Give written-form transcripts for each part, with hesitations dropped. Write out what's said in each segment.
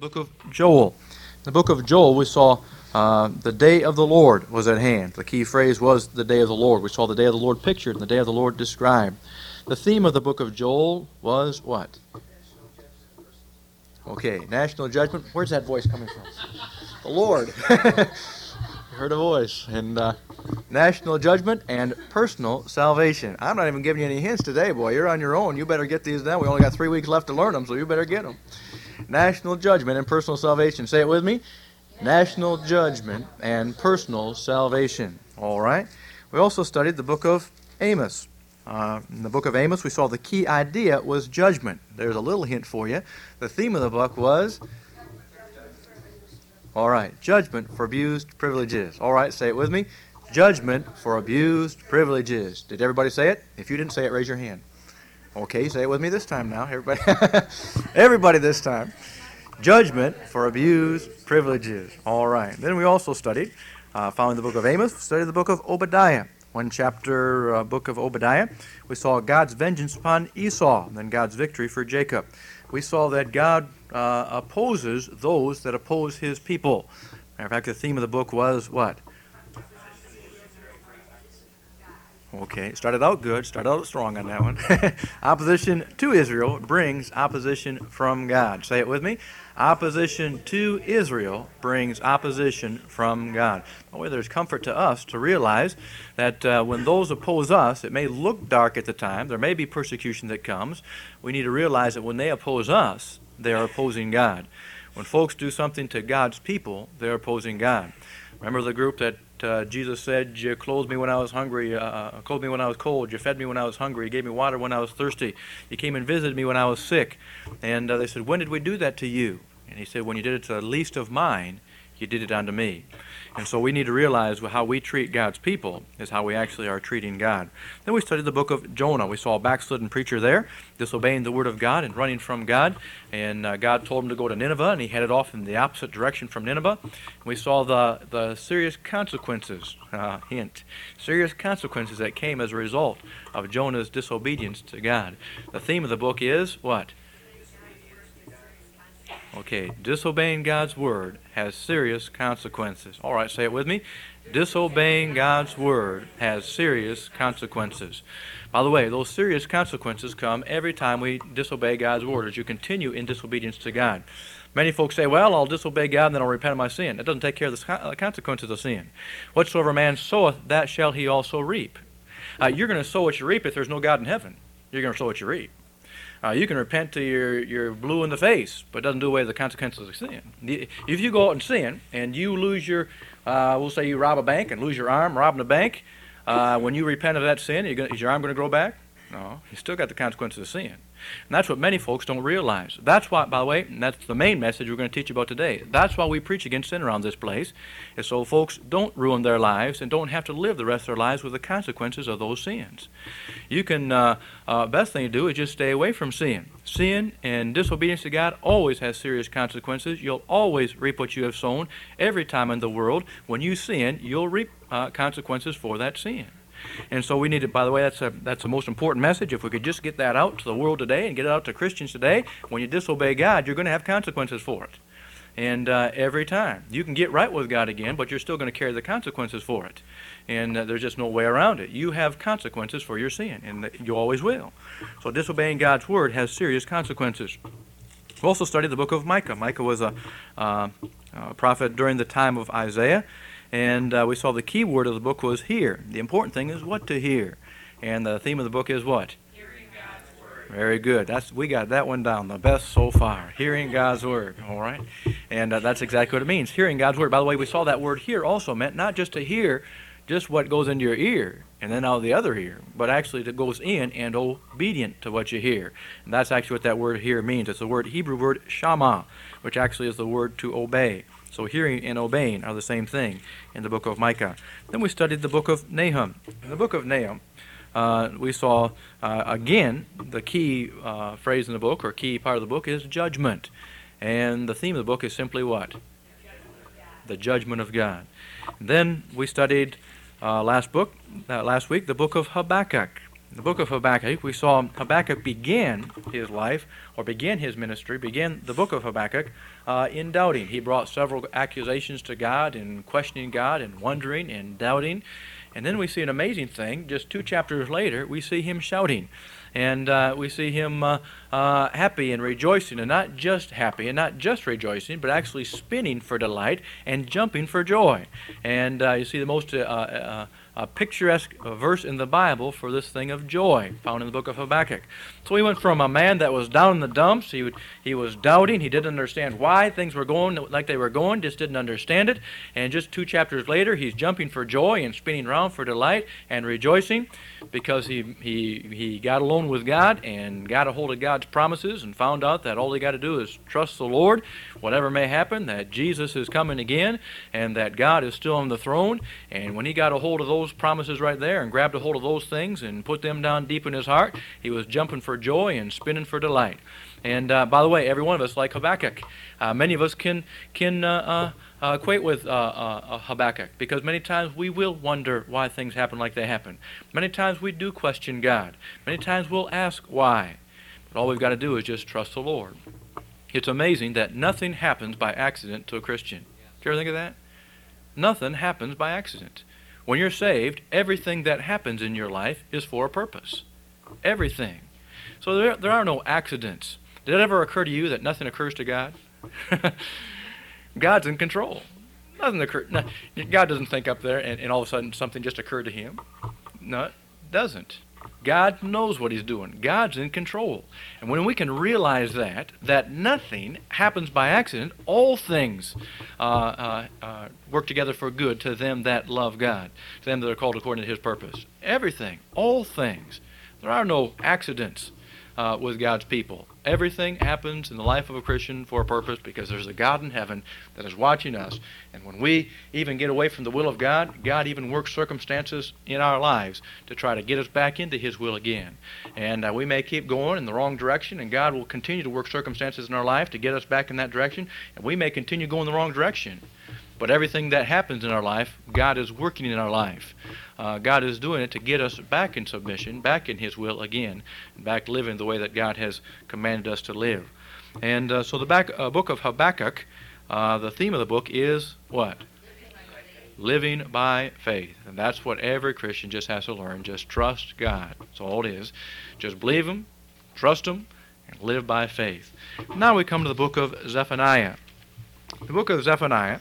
book of Joel. In the book of Joel, we saw the day of the Lord was at hand. The key phrase was the day of the Lord. We saw the day of the Lord pictured and the day of the Lord described. The theme of the book of Joel was what? Okay, national judgment. Where's that voice coming from? The Lord. You heard a voice. And national judgment and personal salvation. I'm not even giving you any hints today, boy. You're on your own. You better get these down. We only got 3 weeks left to learn them, so you better get them. National judgment and personal salvation. Say it with me. National judgment and personal salvation. All right. We also studied the book of Amos. In the book of Amos, we saw the key idea was judgment. There's a little hint for you. The theme of the book was, all right, judgment for abused privileges. All right, say it with me. Judgment for abused privileges. Did everybody say it? If you didn't say it, raise your hand. Okay, say it with me this time now, everybody. Everybody this time. Judgment for abused privileges. All right. Then we also studied, following the book of Amos, studied the book of Obadiah. One chapter, book of Obadiah, we saw God's vengeance upon Esau, and then God's victory for Jacob. We saw that God opposes those that oppose his people. Matter of fact, the theme of the book was what? Okay, started out good, started out strong on that one. Opposition to Israel brings opposition from God. Say it with me. Opposition to Israel brings opposition from God. Well, there's comfort to us to realize that when those oppose us, it may look dark at the time. There may be persecution that comes. We need to realize that when they oppose us, they are opposing God. When folks do something to God's people, they're opposing God. Remember the group that Jesus said, you clothed me when I was hungry, clothed me when I was cold, you fed me when I was hungry, you gave me water when I was thirsty, you came and visited me when I was sick. And they said, when did we do that to you? And he said, when you did it to the least of mine, you did it unto me. And so we need to realize how we treat God's people is how we actually are treating God. Then we studied the book of Jonah. We saw a backslidden preacher there, disobeying the word of God and running from God. And God told him to go to Nineveh, and he headed off in the opposite direction from Nineveh. We saw the serious consequences, serious consequences that came as a result of Jonah's disobedience to God. The theme of the book is what? Okay, disobeying God's word has serious consequences. All right, say it with me. Disobeying God's word has serious consequences. By the way, those serious consequences come every time we disobey God's word, as you continue in disobedience to God. Many folks say, well, I'll disobey God and then I'll repent of my sin. It doesn't take care of the consequences of sin. Whatsoever man soweth, that shall he also reap. You're going to sow what you reap if there's no God in heaven. You're going to sow what you reap. You can repent till you're blue in the face, but it doesn't do away with the consequences of sin. If you go out and sin and you lose your, we'll say you rob a bank and lose your arm robbing a bank, when you repent of that sin, is your arm going to grow back? No, you still got the consequences of sin. And that's what many folks don't realize. That's why, by the way, and that's the main message we're going to teach you about today. That's why we preach against sin around this place, is so folks don't ruin their lives and don't have to live the rest of their lives with the consequences of those sins. You can, best thing to do is just stay away from sin. Sin and disobedience to God always has serious consequences. You'll always reap what you have sown. Every time in the world, when you sin, you'll reap consequences for that sin. And so we need to, by the way, that's the most important message. If we could just get that out to the world today and get it out to Christians today, when you disobey God, you're going to have consequences for it. And every time. You can get right with God again, but you're still going to carry the consequences for it. And there's just no way around it. You have consequences for your sin, and you always will. So disobeying God's word has serious consequences. We also studied the book of Micah. Micah was a prophet during the time of Isaiah. And we saw the key word of the book was hear. The important thing is what to hear. And the theme of the book is what? Hearing God's word. Very good. We got that one down, the best so far. Hearing God's word. All right? And that's exactly what it means, hearing God's word. By the way, we saw that word hear also meant not just to hear just what goes into your ear and then out the other ear, but actually that goes in and obedient to what you hear. And that's actually what that word hear means. It's the Hebrew word shama, which actually is the word to obey. So hearing and obeying are the same thing in the book of Micah. Then we studied the book of Nahum. In the book of Nahum, we saw, again, the key phrase in the book, or key part of the book, is judgment. And the theme of the book is simply what? The judgment of God. Then we studied last week the book of Habakkuk. In the book of Habakkuk, we saw Habakkuk began his life, or began his ministry, began the book of Habakkuk in doubting. He brought several accusations to God and questioning God and wondering and doubting. And then we see an amazing thing. Just 2 chapters later, we see him shouting. And we see him happy and rejoicing, and not just happy and not just rejoicing, but actually spinning for delight and jumping for joy. And you see the most picturesque verse in the Bible for this thing of joy, found in the book of Habakkuk. So he went from a man that was down in the dumps, he was doubting, he didn't understand why things were going like they were going, just didn't understand it, and just 2 chapters later he's jumping for joy and spinning around for delight and rejoicing because he got alone with God and got a hold of God's promises and found out that all he got to do is trust the Lord, whatever may happen, that Jesus is coming again and that God is still on the throne. And when he got a hold of those promises right there and grabbed a hold of those things and put them down deep in his heart, he was jumping for joy and spinning for delight. And by the way, every one of us, like Habakkuk, many of us can equate with Habakkuk, because many times we will wonder why things happen like they happen. Many times we do question God. Many times we'll ask why. But all we've got to do is just trust the Lord. It's amazing that nothing happens by accident to a Christian. Do you ever think of that? Nothing happens by accident. When you're saved, everything that happens in your life is for a purpose. Everything. So there are no accidents. Did it ever occur to you that nothing occurs to God? God's in control. Nothing occurs. No, God doesn't think up there and all of a sudden something just occurred to him. No, it doesn't. God knows what he's doing. God's in control. And when we can realize that nothing happens by accident, all things work together for good to them that love God, to them that are called according to his purpose. Everything, all things. There are no accidents with God's people. Everything happens in the life of a Christian for a purpose, because there's a God in heaven that is watching us. And when we even get away from the will of God, God even works circumstances in our lives to try to get us back into his will again. And we may keep going in the wrong direction, and God will continue to work circumstances in our life to get us back in that direction, and we may continue going the wrong direction. But everything that happens in our life, God is working in our life. God is doing it to get us back in submission, back in his will again, and back living the way that God has commanded us to live. And so the book of Habakkuk, the theme of the book is what? Living by faith. And that's what every Christian just has to learn. Just trust God. That's all it is. Just believe him, trust him, and live by faith. Now we come to the book of Zephaniah. The book of Zephaniah,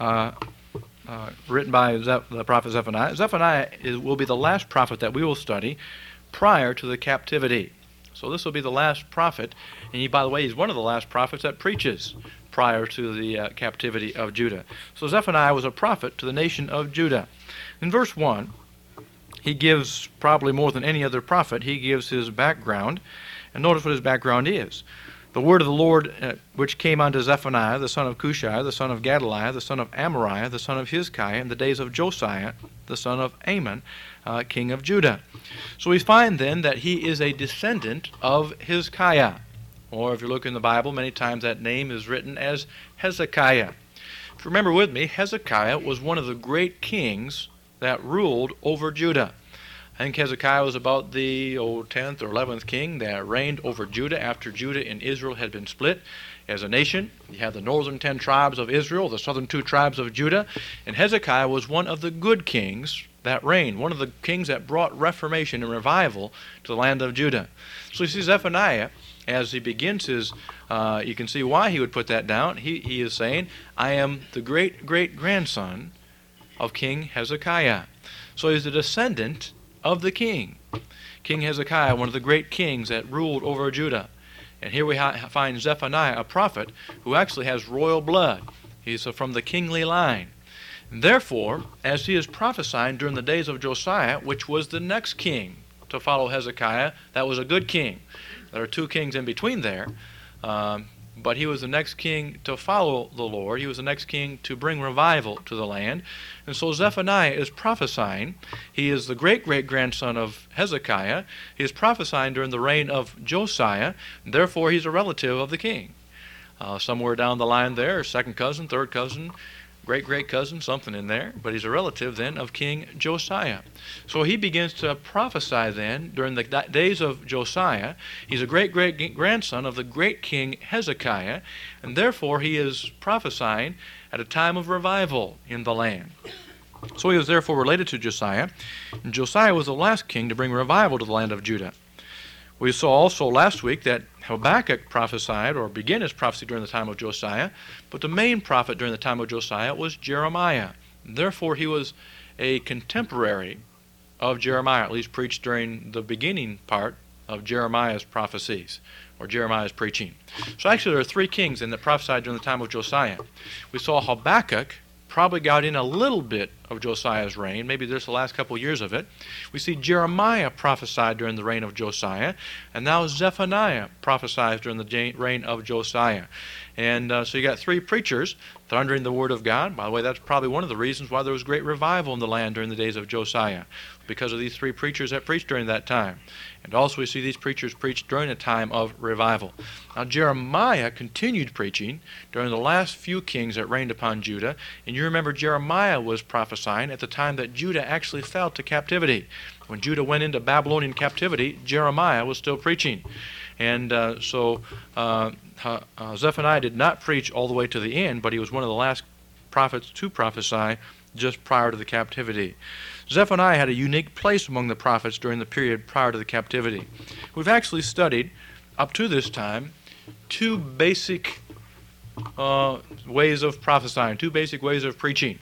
written by the prophet Zephaniah. Zephaniah will be the last prophet that we will study prior to the captivity. So this will be the last prophet, and he, by the way, he's one of the last prophets that preaches prior to the captivity of Judah. So Zephaniah was a prophet to the nation of Judah. In verse 1, he gives, probably more than any other prophet, he gives his background, and notice what his background is. The word of the Lord which came unto Zephaniah, the son of Cushai, the son of Gedaliah, the son of Amariah, the son of Hezekiah, in the days of Josiah, the son of Amon, king of Judah. So we find then that he is a descendant of Hezekiah. Or if you look in the Bible, many times that name is written as Hezekiah. If you remember with me, Hezekiah was one of the great kings that ruled over Judah. I think Hezekiah was about the 10th or 11th king that reigned over Judah after Judah and Israel had been split as a nation. You have the northern 10 tribes of Israel, the southern 2 tribes of Judah, and Hezekiah was one of the good kings that reigned, one of the kings that brought reformation and revival to the land of Judah. So you see Zephaniah, as he begins his, you can see why he would put that down. He is saying, I am the great-great-grandson of King Hezekiah. So he's a descendant of the king. King Hezekiah, one of the great kings that ruled over Judah. And here we find Zephaniah, a prophet, who actually has royal blood. He's from the kingly line. And therefore, as he is prophesying during the days of Josiah, which was the next king to follow Hezekiah, that was a good king. There are 2 kings in between there, but he was the next king to follow the Lord. He was the next king to bring revival to the land. And so Zephaniah is prophesying. He is the great-great-grandson of Hezekiah. He is prophesying during the reign of Josiah. And therefore, he's a relative of the king. Somewhere down the line there, second cousin, third cousin, great cousin, something in there, but he's a relative then of King Josiah. So he begins to prophesy then during the days of Josiah. He's a great-great-grandson of the great King Hezekiah, and therefore he is prophesying at a time of revival in the land. So he was therefore related to Josiah, and Josiah was the last king to bring revival to the land of Judah. We saw also last week that Habakkuk prophesied or began his prophecy during the time of Josiah, but the main prophet during the time of Josiah was Jeremiah. Therefore, he was a contemporary of Jeremiah, at least preached during the beginning part of Jeremiah's prophecies or Jeremiah's preaching. So actually there are three kings that prophesied during the time of Josiah. We saw Habakkuk probably got in a little bit of Josiah's reign, maybe just the last couple of years of it. We see Jeremiah prophesied during the reign of Josiah, and now Zephaniah prophesies during the reign of Josiah. And so you got three preachers thundering the word of God. By the way, that's probably one of the reasons why there was great revival in the land during the days of Josiah, because of these three preachers that preached during that time. And also we see these preachers preach during a time of revival. Now Jeremiah continued preaching during the last few kings that reigned upon Judah. And you remember Jeremiah was prophesying at the time that Judah actually fell to captivity. When Judah went into Babylonian captivity, Jeremiah was still preaching. And so Zephaniah did not preach all the way to the end, but he was one of the last prophets to prophesy just prior to the captivity. Zephaniah had a unique place among the prophets during the period prior to the captivity. We've actually studied, up to this time, two basic ways of prophesying, two basic ways of preaching,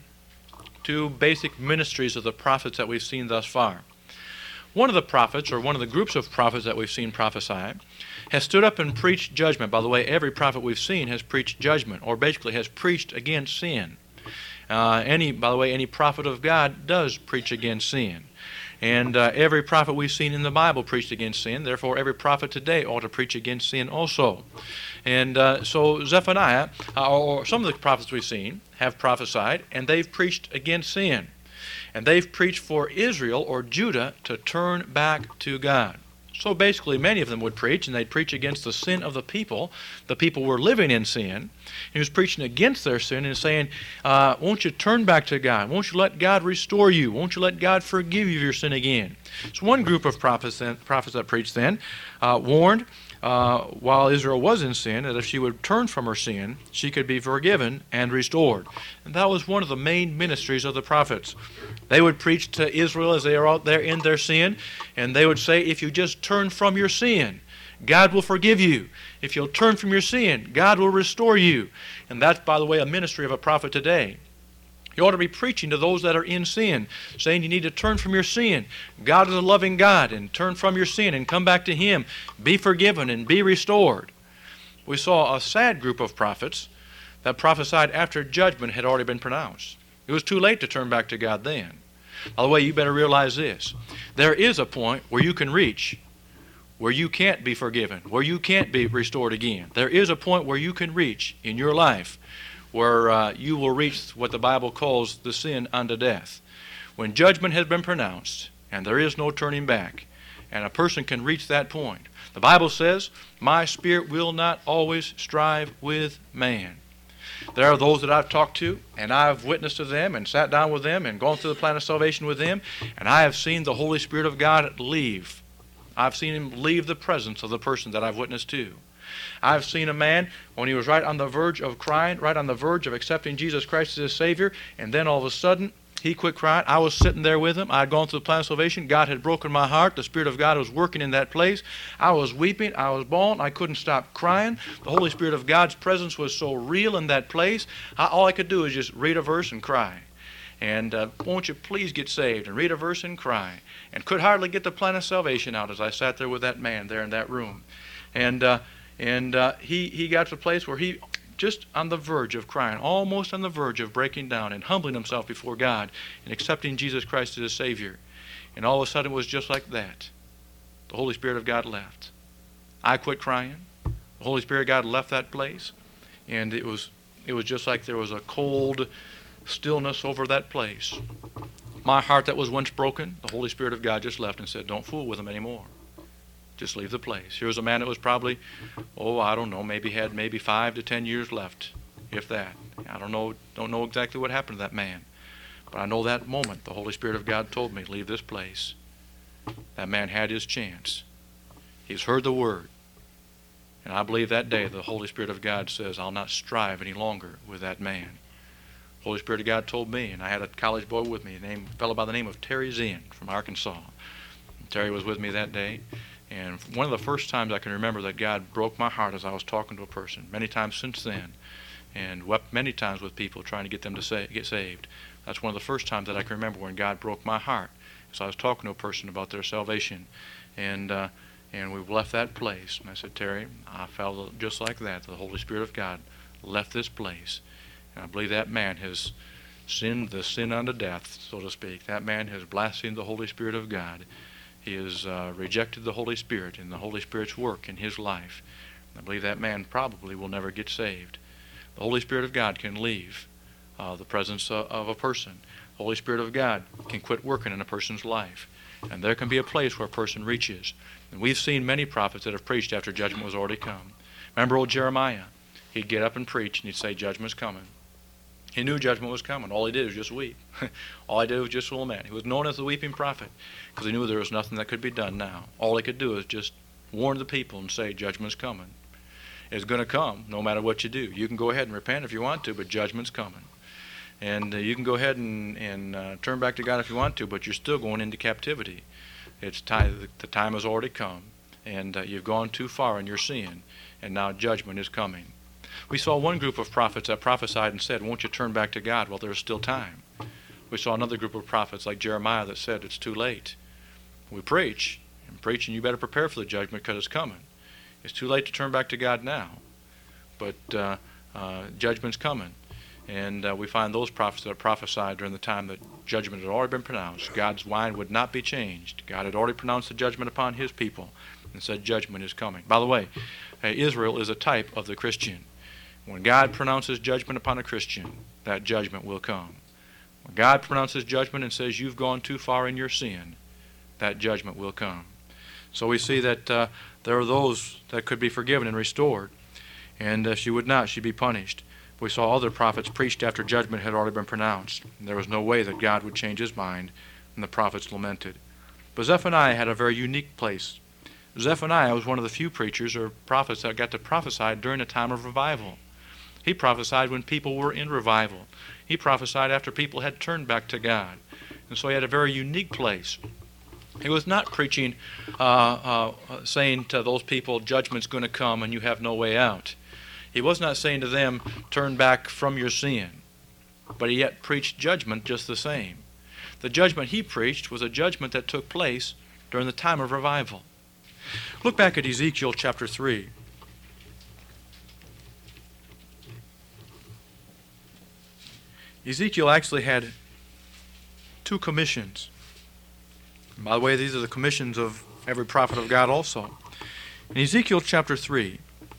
two basic ministries of the prophets that we've seen thus far. One of the prophets, or one of the groups of prophets that we've seen prophesy, has stood up and preached judgment. By the way, every prophet we've seen has preached judgment, or basically has preached against sin. By the way, any prophet of God does preach against sin. And every prophet we've seen in the Bible preached against sin. Therefore, every prophet today ought to preach against sin also. And so Zephaniah, or some of the prophets we've seen, have prophesied, and they've preached against sin. And they've preached for Israel or Judah to turn back to God. So basically, many of them would preach, and they'd preach against the sin of the people. The people were living in sin. He was preaching against their sin and saying, won't you turn back to God? Won't you let God restore you? Won't you let God forgive you of your sin again? So one group of prophets that preached then warned, while Israel was in sin, that if she would turn from her sin, she could be forgiven and restored. And that was one of the main ministries of the prophets. They would preach to Israel as they are out there in their sin, and they would say, if you just turn from your sin, God will forgive you. If you'll turn from your sin, God will restore you. And that's, by the way, a ministry of a prophet today. You ought to be preaching to those that are in sin, saying you need to turn from your sin. God is a loving God, and turn from your sin and come back to Him. Be forgiven and be restored. We saw a sad group of prophets that prophesied after judgment had already been pronounced. It was too late to turn back to God then. By the way, you better realize this. There is a point where you can reach where you can't be forgiven, where you can't be restored again. There is a point where you can reach in your life where you will reach what the Bible calls the sin unto death. When judgment has been pronounced and there is no turning back, and a person can reach that point. The Bible says, my spirit will not always strive with man. There are those that I've talked to, and I've witnessed to them and sat down with them and gone through the plan of salvation with them, and I have seen the Holy Spirit of God leave. I've seen Him leave the presence of the person that I've witnessed to. I've seen a man when he was right on the verge of crying, right on the verge of accepting Jesus Christ as his Savior, and then all of a sudden, he quit crying. I was sitting there with him. I had gone through the plan of salvation. God had broken my heart. The Spirit of God was working in that place. I was weeping. I was bawling. I couldn't stop crying. The Holy Spirit of God's presence was so real in that place. All I could do is just read a verse and cry. And won't you please get saved, and read a verse and cry. And could hardly get the plan of salvation out as I sat there with that man there in that room. And he got to the place where he just on the verge of crying, almost on the verge of breaking down and humbling himself before God and accepting Jesus Christ as his Savior. And all of a sudden it was just like that. The Holy Spirit of God left. I quit crying. The Holy Spirit of God left that place. And it was just like there was a cold stillness over that place. My heart that was once broken, the Holy Spirit of God just left and said, don't fool with him anymore. Just leave the place. Here was a man that was probably, maybe had 5 to 10 years left if that. I don't know exactly what happened to that man. But I know that moment the Holy Spirit of God told me, leave this place. That man had his chance. He's heard the word. And I believe that day the Holy Spirit of God says, I'll not strive any longer with that man. The Holy Spirit of God told me, and I had a college boy with me, a fellow by the name of Terry Zien from Arkansas. And Terry was with me that day. And one of the first times I can remember that God broke my heart as I was talking to a person, many times since then, and wept many times with people trying to get them to get saved. That's one of the first times that I can remember when God broke my heart. So I was talking to a person about their salvation, and we left that place. And I said, Terry, I felt just like that. The Holy Spirit of God left this place. And I believe that man has sinned the sin unto death, so to speak. That man has blasphemed the Holy Spirit of God. He has rejected the Holy Spirit and the Holy Spirit's work in his life. And I believe that man probably will never get saved. The Holy Spirit of God can leave the presence of a person. The Holy Spirit of God can quit working in a person's life. And there can be a place where a person reaches. And we've seen many prophets that have preached after judgment was already come. Remember old Jeremiah? He'd get up and preach, and he'd say, judgment's coming. He knew judgment was coming. All he did was just weep. All he did was just lament. He was known as the weeping prophet because he knew there was nothing that could be done now. All he could do is just warn the people and say, judgment's coming. It's going to come no matter what you do. You can go ahead and repent if you want to, but judgment's coming. And you can go ahead and turn back to God if you want to, but you're still going into captivity. It's time. The time has already come, and you've gone too far in your sin, and now judgment is coming. We saw one group of prophets that prophesied and said, won't you turn back to God while there's still time? We saw another group of prophets like Jeremiah that said, it's too late. We preach, and preaching, you better prepare for the judgment because it's coming. It's too late to turn back to God now, but judgment's coming. And we find those prophets that prophesied during the time that judgment had already been pronounced. God's mind would not be changed. God had already pronounced the judgment upon his people and said judgment is coming. By the way, Israel is a type of the Christian. When God pronounces judgment upon a Christian, that judgment will come. When God pronounces judgment and says you've gone too far in your sin, that judgment will come. So we see that there are those that could be forgiven and restored, and she would not. She'd be punished. We saw other prophets preached after judgment had already been pronounced. There was no way that God would change his mind, and the prophets lamented. But Zephaniah had a very unique place. Zephaniah was one of the few preachers or prophets that got to prophesy during a time of revival. He prophesied when people were in revival. He prophesied after people had turned back to God. And so he had a very unique place. He was not preaching, saying to those people, judgment's going to come and you have no way out. He was not saying to them, turn back from your sin. But he yet preached judgment just the same. The judgment he preached was a judgment that took place during the time of revival. Look back at Ezekiel chapter 3. Ezekiel actually had two commissions. And by the way, these are the commissions of every prophet of God also. In Ezekiel chapter 3,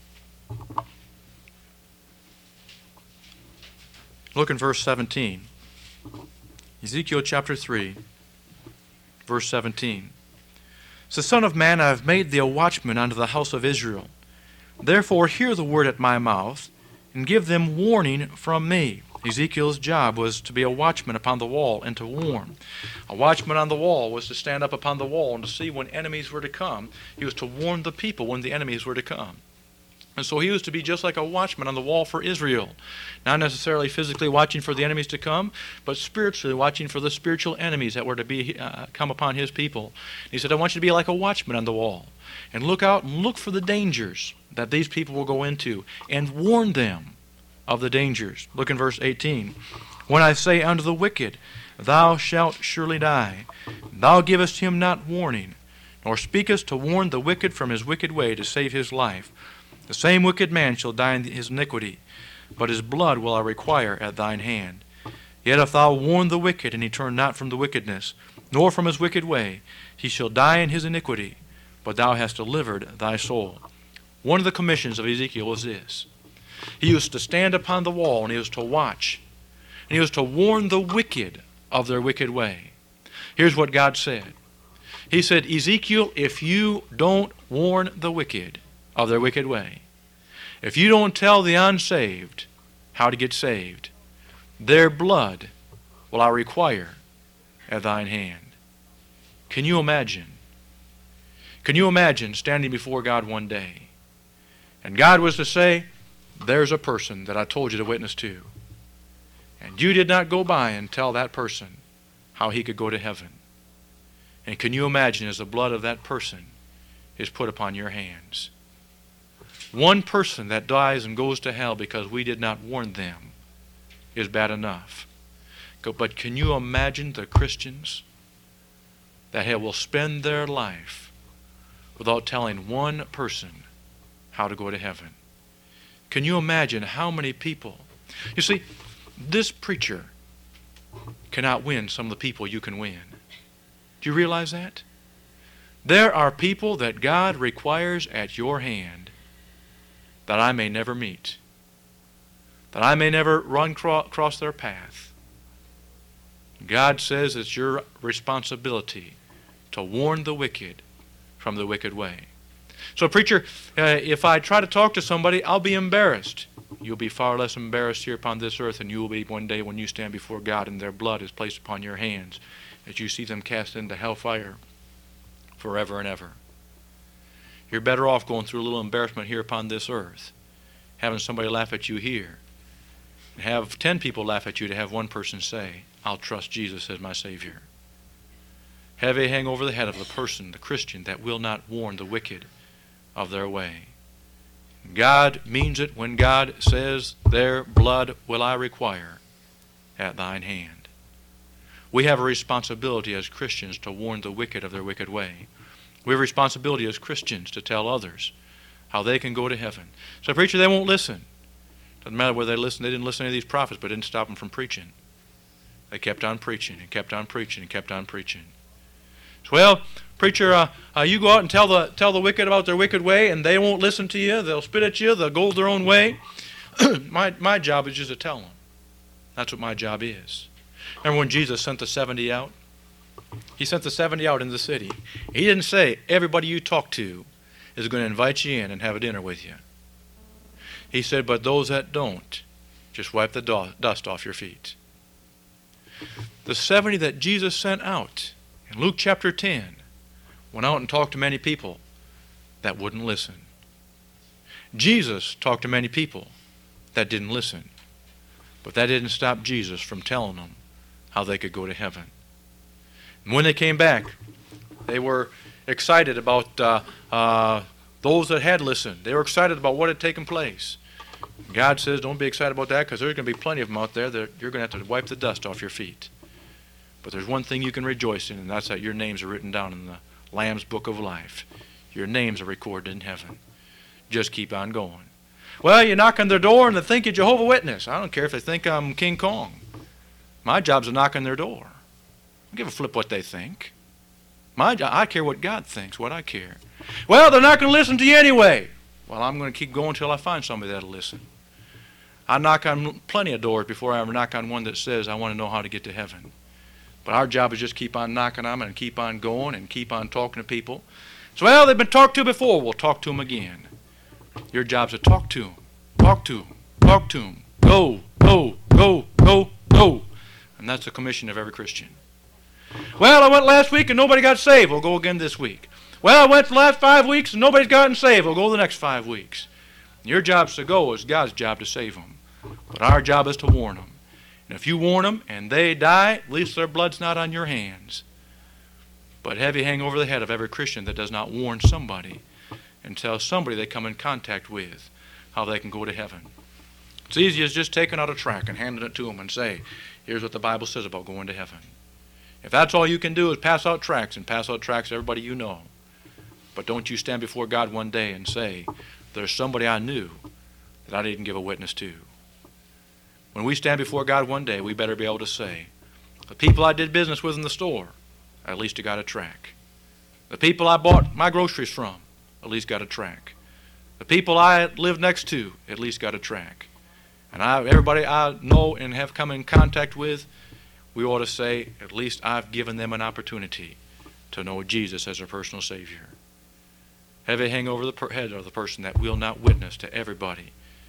look in verse 17. Ezekiel chapter 3, verse 17. So, Son of man, I have made thee a watchman unto the house of Israel. Therefore hear the word at my mouth, and give them warning from me. Ezekiel's job was to be a watchman upon the wall and to warn. A watchman on the wall was to stand up upon the wall and to see when enemies were to come. He was to warn the people when the enemies were to come. And so he was to be just like a watchman on the wall for Israel. Not necessarily physically watching for the enemies to come, but spiritually watching for the spiritual enemies that were to be come upon his people. He said, I want you to be like a watchman on the wall. And look out and look for the dangers that these people will go into and warn them of the dangers. Look in verse 18. When I say unto the wicked, thou shalt surely die, thou givest him not warning, nor speakest to warn the wicked from his wicked way to save his life. The same wicked man shall die in his iniquity, but his blood will I require at thine hand. Yet if thou warn the wicked, and he turn not from the wickedness, nor from his wicked way, he shall die in his iniquity, but thou hast delivered thy soul. One of the commissions of Ezekiel was this. He was to stand upon the wall, and he was to watch. And he was to warn the wicked of their wicked way. Here's what God said. He said, Ezekiel, if you don't warn the wicked of their wicked way, if you don't tell the unsaved how to get saved. Their blood will I require at thine hand. Can you imagine? Can you imagine standing before God one day, and God was to say, there's a person that I told you to witness to, and you did not go by and tell that person how he could go to heaven. And can you imagine as the blood of that person is put upon your hands? One person that dies and goes to hell because we did not warn them is bad enough. But can you imagine the Christians that will spend their life without telling one person how to go to heaven? Can you imagine how many people? You see, this preacher cannot win some of the people you can win. Do you realize that? There are people that God requires at your hand that I may never meet, that I may never run cross their path. God says it's your responsibility to warn the wicked from the wicked way. So, preacher, if I try to talk to somebody, I'll be embarrassed. You'll be far less embarrassed here upon this earth than you will be one day when you stand before God and their blood is placed upon your hands as you see them cast into hellfire forever and ever. You're better off going through a little embarrassment here upon this earth, having somebody laugh at you here, and have 10 people laugh at you to have one person say, I'll trust Jesus as my Savior. Have a hang over the head of the person, the Christian, that will not warn the wicked of their way. God means it when God says, their blood will I require at thine hand. We have a responsibility as Christians to warn the wicked of their wicked way. We have a responsibility as Christians to tell others how they can go to heaven. So, preacher, they won't listen. Doesn't matter whether they listen. They didn't listen to any of these prophets, but it didn't stop them from preaching. They kept on preaching and kept on preaching and kept on preaching. So, well, preacher, you go out and tell the wicked about their wicked way, and they won't listen to you. They'll spit at you. They'll go their own way. My job is just to tell them. That's what my job is. Remember when Jesus sent the 70 out? He sent the 70 out in the city. He didn't say, everybody you talk to is going to invite you in and have a dinner with you. He said, but those that don't, just wipe the dust off your feet. The 70 that Jesus sent out in Luke chapter 10 went out and talked to many people that wouldn't listen. Jesus talked to many people that didn't listen. But that didn't stop Jesus from telling them how they could go to heaven. And when they came back, they were excited about those that had listened. They were excited about what had taken place. God says, don't be excited about that because there's going to be plenty of them out there that you're going to have to wipe the dust off your feet. But there's one thing you can rejoice in, and that's that your names are written down in the Lamb's Book of Life. Your names are recorded in heaven. Just keep on going. Well, you knock on their door and they think you're Jehovah's Witness. I don't care if they think I'm King Kong. My job's to knock on their door. I don't give a flip what they think. I care what God thinks, what I care. Well, they're not going to listen to you anyway. Well, I'm going to keep going until I find somebody that'll listen. I knock on plenty of doors before I ever knock on one that says, I want to know how to get to heaven. But our job is just keep on knocking on them and keep on going and keep on talking to people. So, well, they've been talked to before. We'll talk to them again. Your job's to talk to them. Talk to them. Talk to them. Go, go, go, go, go. And that's the commission of every Christian. Well, I went last week and nobody got saved. We'll go again this week. Well, I went for the last 5 weeks and nobody's gotten saved. We'll go the next 5 weeks. Your job's to go. It's God's job to save them. But our job is to warn them. And if you warn them and they die, at least their blood's not on your hands. But heavy hang over the head of every Christian that does not warn somebody and tell somebody they come in contact with how they can go to heaven. It's easy as just taking out a tract and handing it to them and say, here's what the Bible says about going to heaven. If that's all you can do is pass out tracts and pass out tracts to everybody you know. But don't you stand before God one day and say, there's somebody I knew that I didn't give a witness to. When we stand before God one day, we better be able to say, the people I did business with in the store, at least I got a tract. The people I bought my groceries from, at least got a tract. The people I lived next to, at least got a tract. And everybody I know and have come in contact with, we ought to say, at least I've given them an opportunity to know Jesus as their personal Savior. Have a hang over the head of the person that will not witness to everybody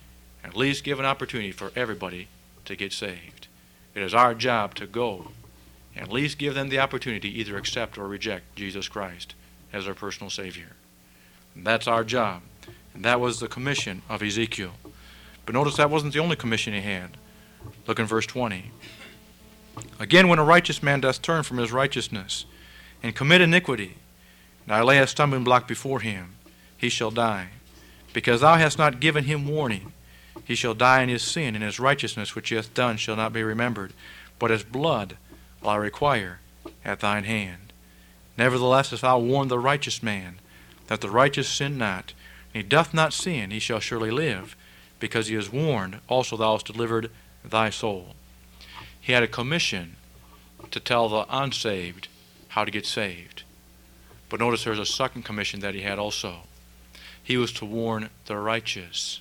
at least give an opportunity for everybody to get saved. It is our job to go and at least give them the opportunity to either accept or reject Jesus Christ as their personal Savior. And that's our job. And that was the commission of Ezekiel. But notice that wasn't the only commission he had. Look in verse 20. Again, when a righteous man doth turn from his righteousness and commit iniquity, and I lay a stumbling block before him, he shall die. Because thou hast not given him warning, he shall die in his sin, and his righteousness which he hath done shall not be remembered. But his blood will I require at thine hand. Nevertheless, if thou warn the righteous man, that the righteous sin not, and he doth not sin, he shall surely live, because he is warned, also thou hast delivered thy soul. He had a commission to tell the unsaved how to get saved. But notice there's a second commission that he had also. He was to warn the righteous.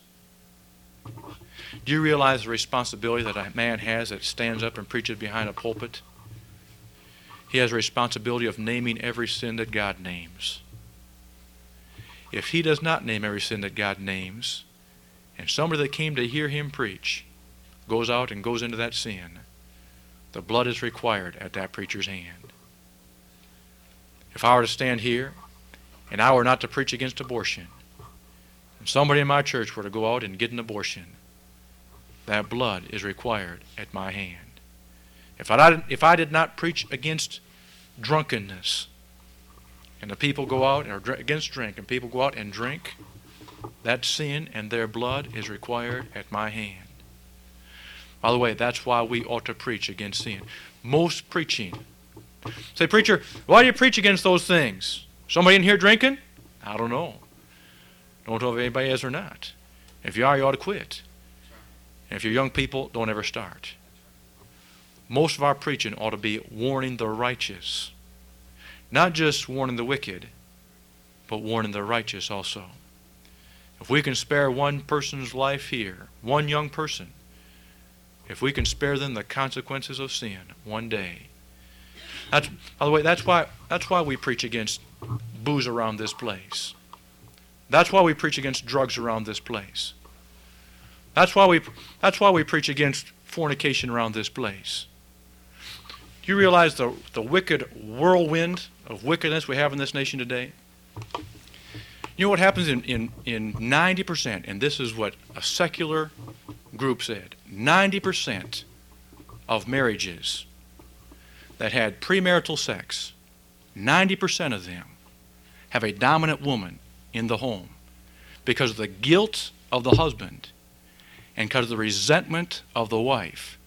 Do you realize the responsibility that a man has that stands up and preaches behind a pulpit? He has a responsibility of naming every sin that God names. If he does not name every sin that God names, and somebody that came to hear him preach goes out and goes into that sin, the blood is required at that preacher's hand. If I were to stand here and I were not to preach against abortion, and somebody in my church were to go out and get an abortion, that blood is required at my hand. If I did not preach against drunkenness, and the people go out, or against drink, and people go out and drink, that sin and their blood is required at my hand. By the way, that's why we ought to preach against sin. Most preaching. Say, preacher, why do you preach against those things? Somebody in here drinking? I don't know. Don't know if anybody is or not. If you are, you ought to quit. And if you're young people, don't ever start. Most of our preaching ought to be warning the righteous. Not just warning the wicked, but warning the righteous also. If we can spare one person's life here, one young person, if we can spare them the consequences of sin one day. By the way, that's why we preach against booze around this place. That's why we preach against drugs around this place. That's why we preach against fornication around this place. Do you realize the wicked whirlwind of wickedness we have in this nation today? You know what happens in 90%, and this is what a secular group said, 90% of marriages that had premarital sex, 90% of them have a dominant woman in the home because of the guilt of the husband and because of the resentment of the wife.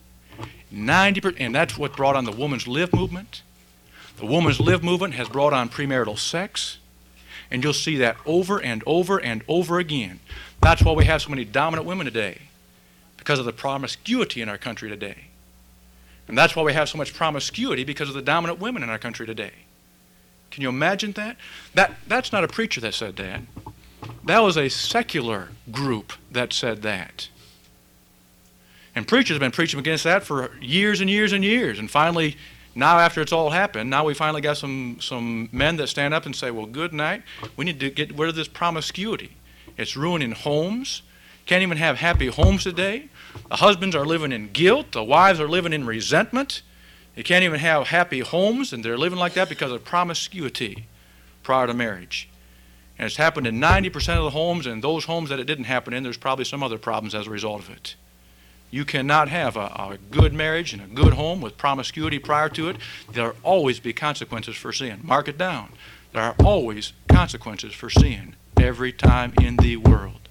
90%, and that's what brought on the Women's Live movement. The Women's Live movement has brought on premarital sex, and you'll see that over and over and over again. That's why we have so many dominant women today, because of the promiscuity in our country today. And that's why we have so much promiscuity, because of the dominant women in our country today. Can you imagine that? That's not a preacher that said that. That was a secular group that said that. And preachers have been preaching against that for years and years and years. And finally, now after it's all happened, now we finally got some men that stand up and say, well, good night. We need to get rid of this promiscuity. It's ruining homes. Can't even have happy homes today. The husbands are living in guilt. The wives are living in resentment. They can't even have happy homes, and they're living like that because of promiscuity prior to marriage. And it's happened in 90% of the homes, and those homes that it didn't happen in, there's probably some other problems as a result of it. You cannot have a good marriage and a good home with promiscuity prior to it. There will always be consequences for sin. Mark it down. There are always consequences for sin every time in the world.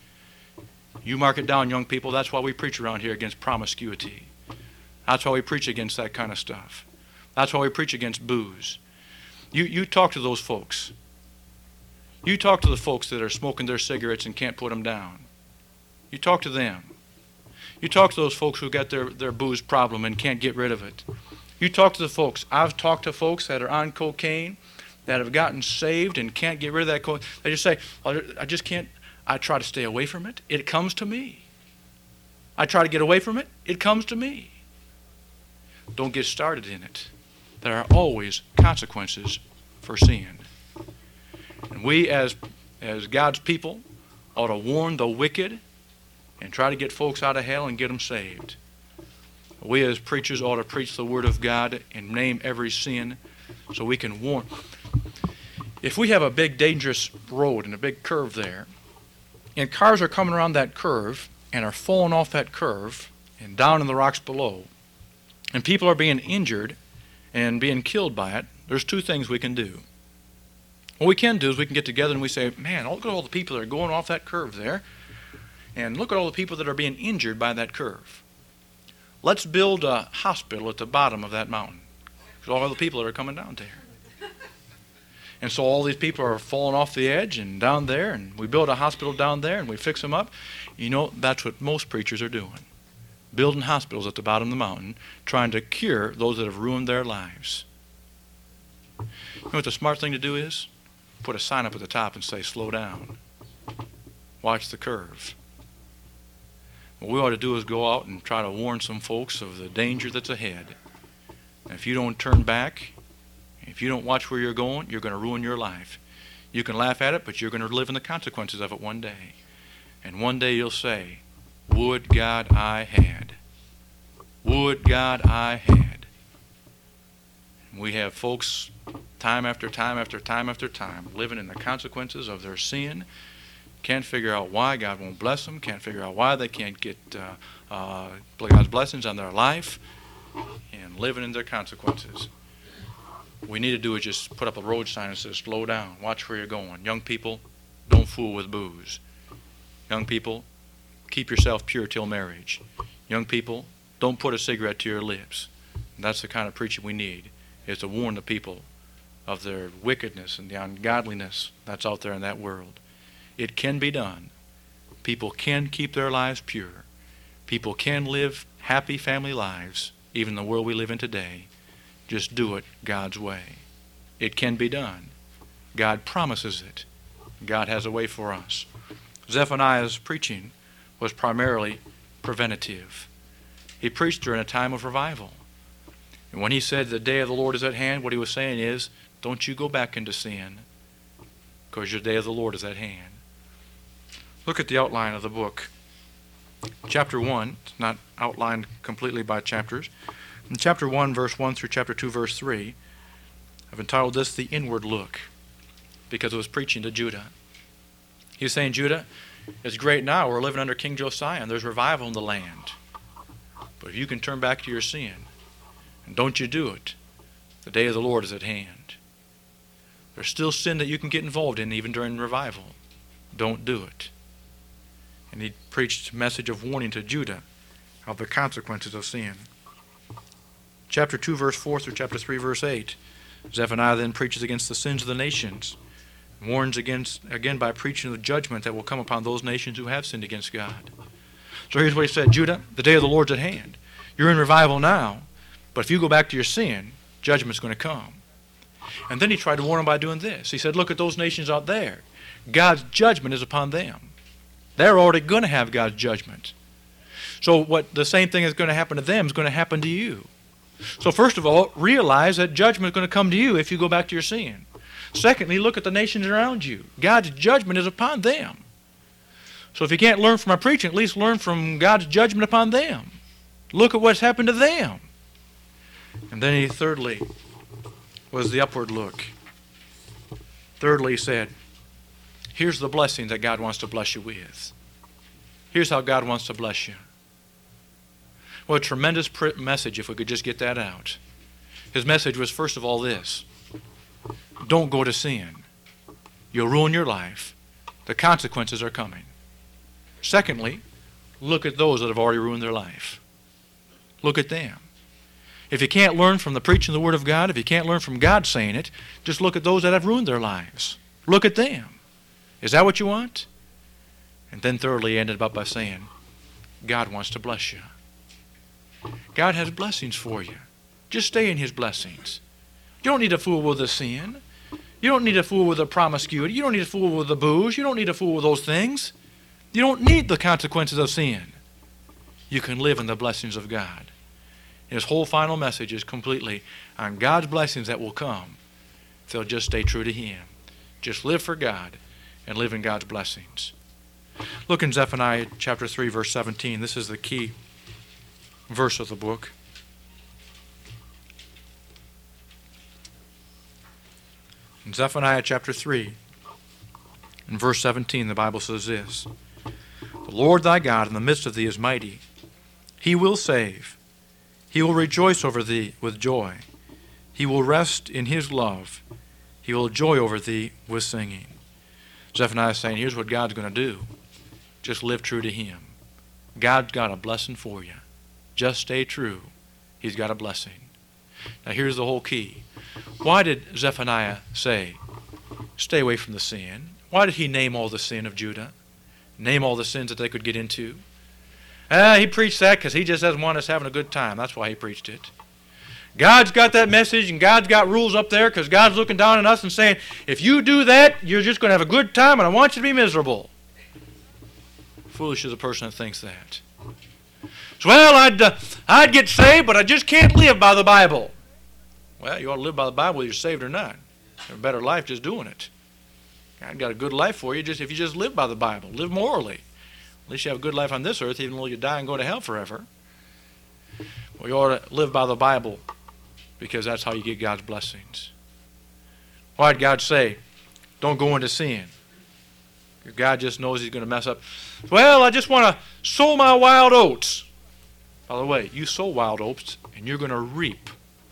You mark it down, young people. That's why we preach around here against promiscuity. That's why we preach against that kind of stuff. That's why we preach against booze. You talk to those folks. You talk to the folks that are smoking their cigarettes and can't put them down. You talk to them. You talk to those folks who got their booze problem and can't get rid of it. You talk to the folks. I've talked to folks that are on cocaine that have gotten saved and can't get rid of that cocaine. They just say, I just can't. I try to stay away from it. It comes to me. I try to get away from it. It comes to me. Don't get started in it. There are always consequences for sin. And we as God's people ought to warn the wicked and try to get folks out of hell and get them saved. We as preachers ought to preach the Word of God and name every sin so we can warn. If we have a big dangerous road and a big curve there, and cars are coming around that curve and are falling off that curve and down in the rocks below, and people are being injured and being killed by it, there's two things we can do. What we can do is we can get together and we say, man, look at all the people that are going off that curve there, and look at all the people that are being injured by that curve. Let's build a hospital at the bottom of that mountain, because all the people that are coming down there. And so all these people are falling off the edge and down there, and we build a hospital down there and we fix them up. You know, that's what most preachers are doing. Building hospitals at the bottom of the mountain, trying to cure those that have ruined their lives. You know what the smart thing to do is? Put a sign up at the top and say, slow down. Watch the curve. What we ought to do is go out and try to warn some folks of the danger that's ahead. And if you don't turn back, if you don't watch where you're going to ruin your life. You can laugh at it, but you're going to live in the consequences of it one day. And one day you'll say, would God I had. Would God I had. And we have folks time after time after time after time living in the consequences of their sin. Can't figure out why God won't bless them. Can't figure out why they can't get God's blessings on their life. And living in their consequences. What we need to do is just put up a road sign that says, slow down, watch where you're going. Young people, don't fool with booze. Young people, keep yourself pure till marriage. Young people, don't put a cigarette to your lips. And that's the kind of preaching we need, is to warn the people of their wickedness and the ungodliness that's out there in that world. It can be done. People can keep their lives pure. People can live happy family lives, even in the world we live in today. Just do it God's way. It can be done. God promises it. God has a way for us. Zephaniah's preaching was primarily preventative. He preached during a time of revival. And when he said the day of the Lord is at hand, what he was saying is, don't you go back into sin, because your day of the Lord is at hand. Look at the outline of the book. Chapter 1, it's not outlined completely by chapters. In chapter 1, verse 1 through chapter 2, verse 3, I've entitled this The Inward Look, because it was preaching to Judah. He was saying, Judah, it's great now. We're living under King Josiah, and there's revival in the land. But if you can turn back to your sin, and don't you do it, the day of the Lord is at hand. There's still sin that you can get involved in even during revival. Don't do it. And he preached a message of warning to Judah of the consequences of sin. Chapter 2, verse 4 through chapter 3, verse 8, Zephaniah then preaches against the sins of the nations, warns again by preaching the judgment that will come upon those nations who have sinned against God. So here's what he said, Judah, the day of the Lord's at hand. You're in revival now, but if you go back to your sin, judgment's going to come. And then he tried to warn them by doing this. He said, look at those nations out there. God's judgment is upon them. They're already going to have God's judgment. So what the same thing is going to happen to them is going to happen to you. So first of all, realize that judgment is going to come to you if you go back to your sin. Secondly, look at the nations around you. God's judgment is upon them. So if you can't learn from my preaching, at least learn from God's judgment upon them. Look at what's happened to them. And then he thirdly was the upward look. Thirdly, he said, here's the blessing that God wants to bless you with. Here's how God wants to bless you. What a tremendous message if we could just get that out. His message was, first of all, this. Don't go to sin. You'll ruin your life. The consequences are coming. Secondly, look at those that have already ruined their life. Look at them. If you can't learn from the preaching of the Word of God, if you can't learn from God saying it, just look at those that have ruined their lives. Look at them. Is that what you want? And then thirdly, he ended up by saying, God wants to bless you. God has blessings for you. Just stay in his blessings. You don't need to fool with the sin. You don't need to fool with the promiscuity. You don't need to fool with the booze. You don't need to fool with those things. You don't need the consequences of sin. You can live in the blessings of God. His whole final message is completely on God's blessings that will come if they'll just stay true to him. Just live for God and live in God's blessings. Look in Zephaniah chapter 3, verse 17. This is the key verse of the book. In Zephaniah chapter 3, in verse 17, the Bible says this: "The Lord thy God in the midst of thee is mighty. He will save. He will rejoice over thee with joy. He will rest in his love. He will joy over thee with singing." Zephaniah is saying, here's what God's going to do. Just live true to him. God's got a blessing for you. Just stay true. He's got a blessing. Now here's the whole key. Why did Zephaniah say, stay away from the sin? Why did he name all the sin of Judah? Name all the sins that they could get into? He preached that because he just doesn't want us having a good time. That's why he preached it. God's got that message, and God's got rules up there because God's looking down on us and saying, if you do that, you're just going to have a good time, and I want you to be miserable. Foolish is a person that thinks that. So, well, I'd get saved, but I just can't live by the Bible. Well, you ought to live by the Bible whether you're saved or not. You have a better life just doing it. God got a good life for you if you just live by the Bible. Live morally. At least you have a good life on this earth, even though you die and go to hell forever. Well, you ought to live by the Bible because that's how you get God's blessings. Why did God say, don't go into sin? God just knows he's going to mess up. Well, I just want to sow my wild oats. By the way, you sow wild oats and you're going to reap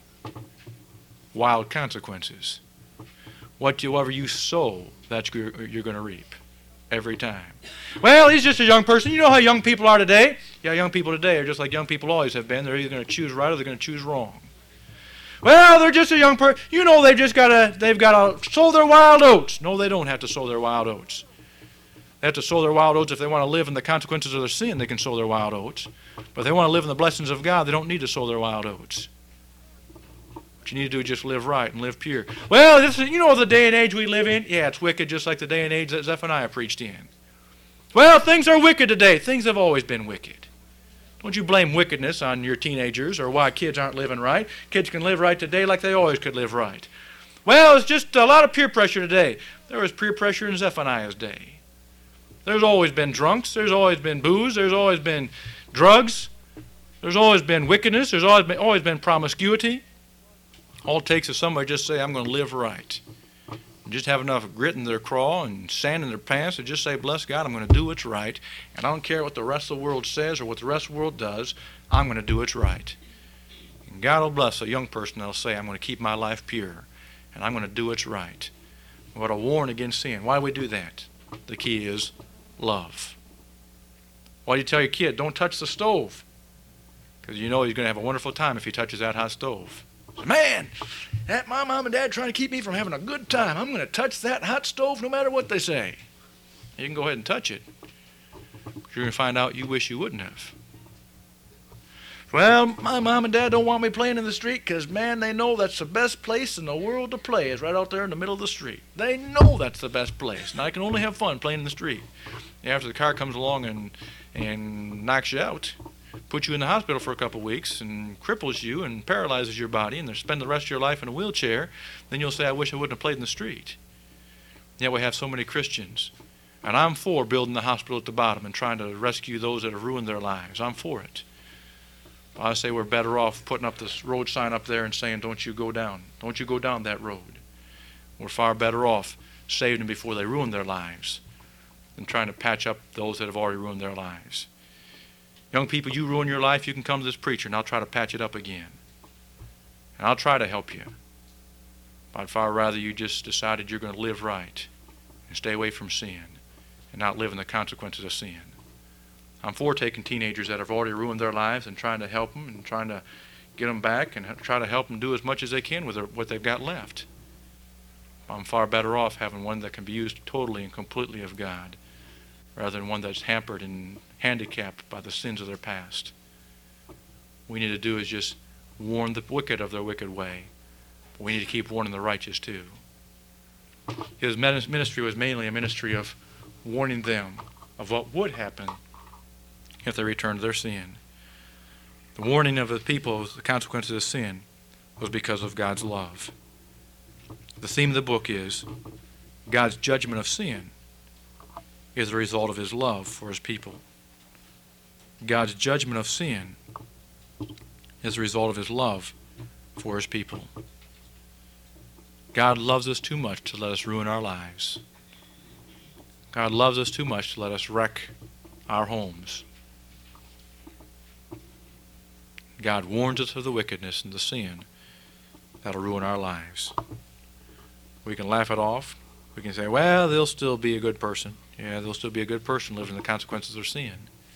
wild consequences. Whatever you sow, that's you're going to reap every time. Well, he's just a young person. You know how young people are today? Yeah, young people today are just like young people always have been. They're either going to choose right or they're going to choose wrong. Well, they're just a young person. You know they've got to sow their wild oats. No, they don't have to sow their wild oats. They have to sow their wild oats if they want to live in the consequences of their sin. They can sow their wild oats. But if they want to live in the blessings of God, they don't need to sow their wild oats. What you need to do is just live right and live pure. Well, this is, you know the day and age we live in? Yeah, it's wicked just like the day and age that Zephaniah preached in. Well, things are wicked today. Things have always been wicked. Don't you blame wickedness on your teenagers or why kids aren't living right. Kids can live right today like they always could live right. Well, it's just a lot of peer pressure today. There was peer pressure in Zephaniah's day. There's always been drunks. There's always been booze. There's always been drugs. There's always been wickedness. There's always been promiscuity. All it takes is somebody just say, I'm going to live right. And just have enough grit in their craw and sand in their pants and just say, bless God, I'm going to do what's right. And I don't care what the rest of the world says or what the rest of the world does. I'm going to do what's right. And God will bless a young person that will say, I'm going to keep my life pure. And I'm going to do what's right. We ought to warn against sin. Why do we do that? The key is love. Why do you tell your kid, don't touch the stove? Because you know he's going to have a wonderful time if he touches that hot stove. Man, that my mom and dad trying to keep me from having a good time. I'm going to touch that hot stove no matter what they say. You can go ahead and touch it. But you're going to find out you wish you wouldn't have. Well, my mom and dad don't want me playing in the street because, man, they know that's the best place in the world to play is right out there in the middle of the street. They know that's the best place. And I can only have fun playing in the street. After the car comes along and knocks you out, puts you in the hospital for a couple of weeks and cripples you and paralyzes your body and spend the rest of your life in a wheelchair, then you'll say, I wish I wouldn't have played in the street. Yet we have so many Christians. And I'm for building the hospital at the bottom and trying to rescue those that have ruined their lives. I'm for it. I say we're better off putting up this road sign up there and saying, don't you go down. Don't you go down that road. We're far better off saving them before they ruin their lives than trying to patch up those that have already ruined their lives. Young people, you ruin your life, you can come to this preacher and I'll try to patch it up again. And I'll try to help you. But I'd far rather you just decided you're going to live right and stay away from sin and not live in the consequences of sin. I'm for taking teenagers that have already ruined their lives and trying to help them and trying to get them back and try to help them do as much as they can with what they've got left. I'm far better off having one that can be used totally and completely of God rather than one that's hampered and handicapped by the sins of their past. What we need to do is just warn the wicked of their wicked way. But we need to keep warning the righteous too. His ministry was mainly a ministry of warning them of what would happen if they returned to their sin. The warning of the people of the consequences of sin was because of God's love. The theme of the book is God's judgment of sin is the result of His love for His people. God's judgment of sin is the result of His love for His people. God loves us too much to let us ruin our lives. God loves us too much to let us wreck our homes. God warns us of the wickedness and the sin that'll ruin our lives. We can laugh it off. We can say, well, they'll still be a good person. Yeah, they'll still be a good person living the consequences of sin.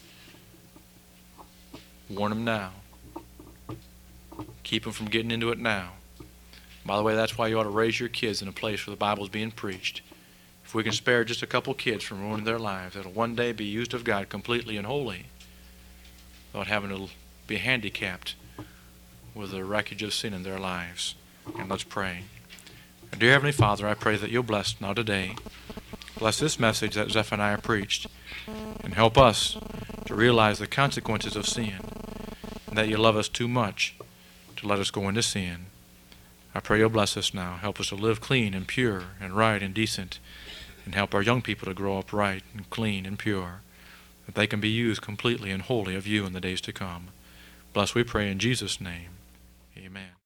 Warn them now. Keep them from getting into it now. By the way, that's why you ought to raise your kids in a place where the Bible's being preached. If we can spare just a couple kids from ruining their lives, that'll one day be used of God completely and wholly, without having to be handicapped with the wreckage of sin in their lives. And let's pray. Dear Heavenly Father, I pray that you'll bless now today. Bless this message that Zephaniah preached, and help us to realize the consequences of sin, and that you love us too much to let us go into sin. I pray you'll bless us now. Help us to live clean and pure and right and decent, and help our young people to grow up right and clean and pure, that they can be used completely and wholly of you in the days to come. Bless, we pray in Jesus' name. Amen.